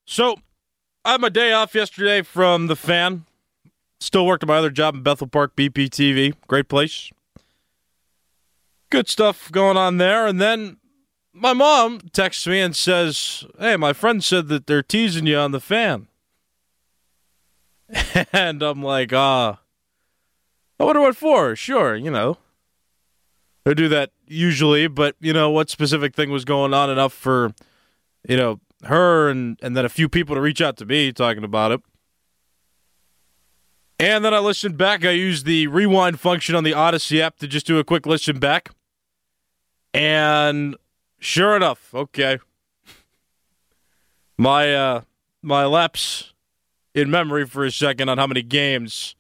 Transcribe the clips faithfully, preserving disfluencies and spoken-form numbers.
So, I had my day off yesterday from the Fan. Still worked at my other job in Bethel Park, B P T V. Great place. Good stuff going on there. And then my mom texts me and says, hey, my friend said that they're teasing you on the Fan. And I'm like, ah, uh, I wonder what for. Sure, you know. They do that usually, but, you know, what specific thing was going on enough for, you know, her and, and then a few people to reach out to me talking about it. And then I listened back. I used the rewind function on the Odyssey app to just do a quick listen back. And sure enough, okay. My uh, my lapse in memory for a second on how many games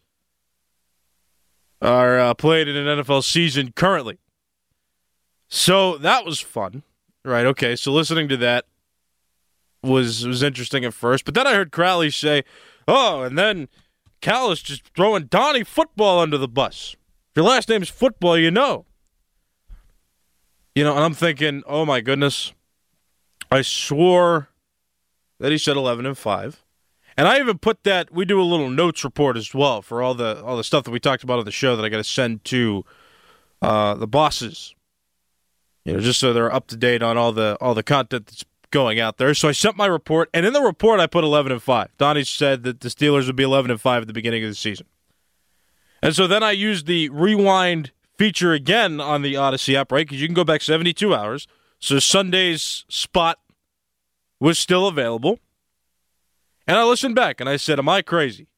are uh, played in an N F L season currently. So that was fun. Right, okay, so listening to that was was interesting at first. But then I heard Crowley say, oh, and then Cal is just throwing Donnie Football under the bus. If your last name's Football, you know. You know, and I'm thinking, oh my goodness, I swore that he said eleven and five. And I even put that, we do a little notes report as well for all the all the stuff that we talked about on the show that I got to send to uh, the bosses. You know, just so they're up to date on all the all the content that's going out there. So I sent my report, and in the report I put eleven and five. Donnie said that the Steelers would be eleven and five at the beginning of the season. And so then I used the rewind feature again on the Odyssey app, right? Because you can go back seventy-two hours. So Sunday's spot was still available. And I listened back, and I said, am I crazy?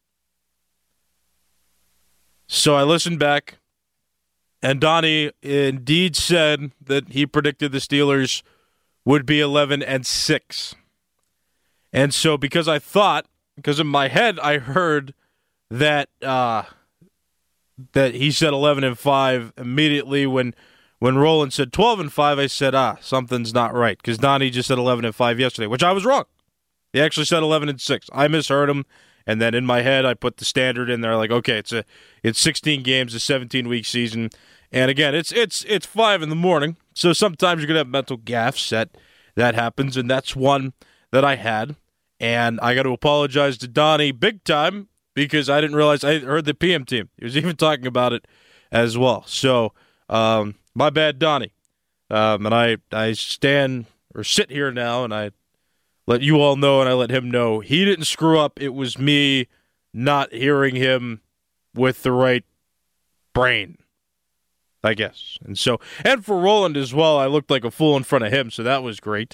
So I listened back. And Donnie indeed said that he predicted the Steelers would be eleven and six. And so because I thought, because in my head I heard that uh, that he said eleven and five immediately when when Roland said twelve and five, I said, ah, something's not right. Because Donnie just said eleven and five yesterday, which I was wrong. He actually said eleven and six. I misheard him. And then in my head, I put the standard in there, like, okay, it's a it's sixteen games, a seventeen-week season. And again, it's it's it's five in the morning, so sometimes you're going to have mental gaffes that, that happens, and that's one that I had. And I got to apologize to Donnie big time because I didn't realize I heard the P M team. He was even talking about it as well. So, um, my bad, Donnie. Um, and I, I stand or sit here now, and I let you all know, and I let him know he didn't screw up. It was me not hearing him with the right brain, I guess. And so, and for Roland as well, I looked like a fool in front of him, so that was great.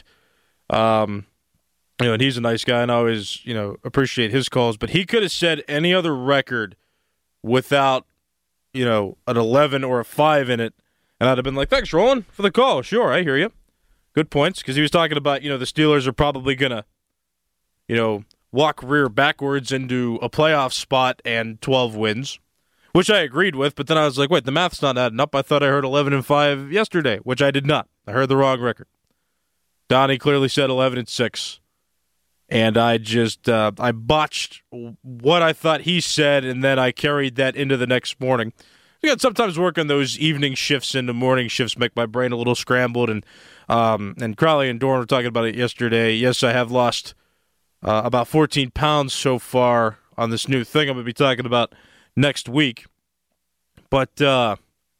Um, you know, and he's a nice guy, and I always, you know, appreciate his calls. But he could have said any other record without, you know, an eleven or a five in it, and I'd have been like, thanks, Roland, for the call. Sure, I hear you. Good points, because he was talking about, you know, the Steelers are probably going to, you know, walk rear backwards into a playoff spot and twelve wins, which I agreed with, but then I was like, wait, the math's not adding up. I thought I heard eleven and five yesterday, which I did not. I heard the wrong record. Donnie clearly said eleven and six, and I just, uh, I botched what I thought he said, and then I carried that into the next morning. Again, sometimes working those evening shifts into morning shifts make my brain a little scrambled, and um, and Crowley and Dorn were talking about it yesterday. Yes, I have lost uh, about fourteen pounds so far on this new thing I'm going to be talking about next week. But, uh,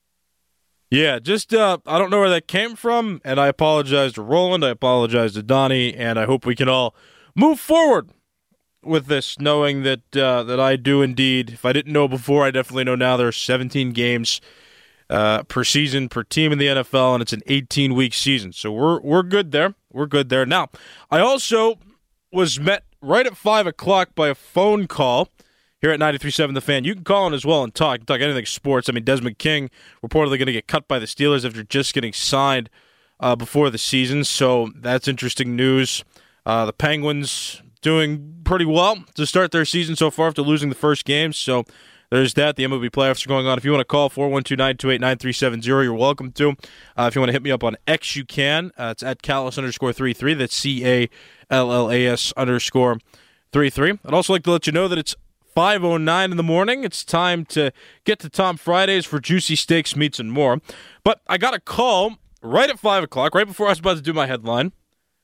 yeah, just uh, I don't know where that came from, and I apologize to Roland, I apologize to Donnie, and I hope we can all move forward with this, knowing that uh, that I do indeed. If I didn't know before, I definitely know now. There are seventeen games uh, per season per team in the N F L, and it's an eighteen-week season. So we're we're good there. We're good there. Now, I also was met right at five o'clock by a phone call here at ninety-three point seven The Fan. You can call in as well and talk. Talk anything sports. I mean, Desmond King reportedly going to get cut by the Steelers after just getting signed uh, before the season. So that's interesting news. Uh, the Penguins doing pretty well to start their season so far after losing the first game. So there's that. The M L B playoffs are going on. If you want to call four one two, nine two eight, nine three seven zero, you're welcome to. Uh, if you want to hit me up on X, you can. Uh, it's at Callas underscore three three. That's C A L L A S underscore three three. I'd also like to let you know that it's five oh nine in the morning. It's time to get to Tom Fridays for juicy steaks, meats, and more. But I got a call right at five o'clock, right before I was about to do my headline.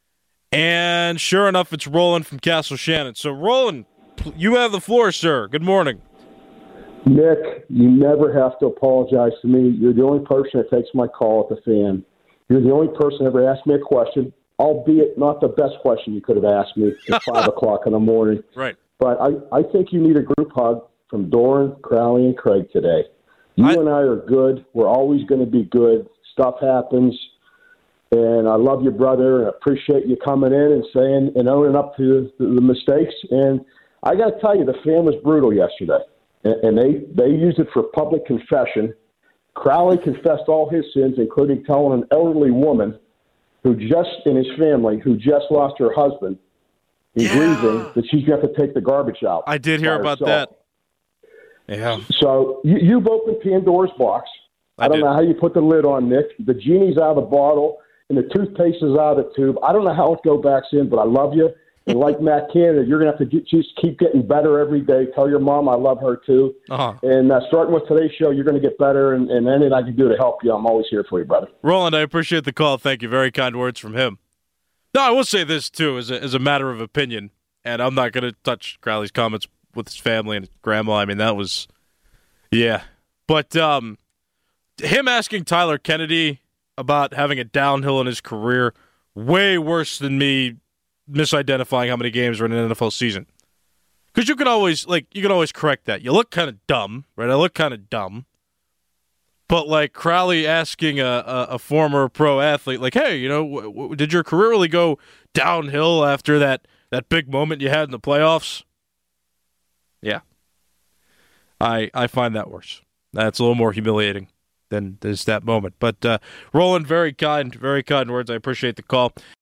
And sure enough, it's Roland from Castle Shannon. So, Roland, you have the floor, sir. Good morning. Nick, you never have to apologize to me. You're the only person that takes my call at the Fan. You're the only person that ever asked me a question, albeit not the best question you could have asked me at five o'clock in the morning. Right. But I, I think you need a group hug from Doran, Crowley, and Craig today. You I, and I are good. We're always going to be good. Stuff happens. And I love your brother and appreciate you coming in and saying and owning up to the, the mistakes. And I got to tell you, the Fan was brutal yesterday. And, and they, they used it for public confession. Crowley confessed all his sins, including telling an elderly woman who just, in his family, who just lost her husband, in yeah. grieving, that she's got to take the garbage out. I did hear about herself. that. Yeah. So you, you've opened Pandora's box. I, I don't did. know how you put the lid on, Nick. The genie's out of the bottle, and the toothpaste is out of the tube. I don't know how it go back in, but I love you. And like Matt Canada, you're going to have to get, just keep getting better every day. Tell your mom I love her, too. Uh-huh. And uh, starting with today's show, you're going to get better, and, and anything I can do to help you, I'm always here for you, brother. Roland, I appreciate the call. Thank you. Very kind words from him. No, I will say this, too, as a, as a matter of opinion, and I'm not going to touch Crowley's comments with his family and his grandma. I mean, that was, yeah. But um, him asking Tyler Kennedy about having a downhill in his career, way worse than me misidentifying how many games are in an N F L season. Because you can always, like, you can always correct that. You look kind of dumb, right? I look kind of dumb. But, like, Crowley asking a, a, a former pro athlete, like, hey, you know, w- w- did your career really go downhill after that, that big moment you had in the playoffs? Yeah. I I find that worse. That's a little more humiliating than this that moment. But, uh, Roland, very kind, very kind words. I appreciate the call.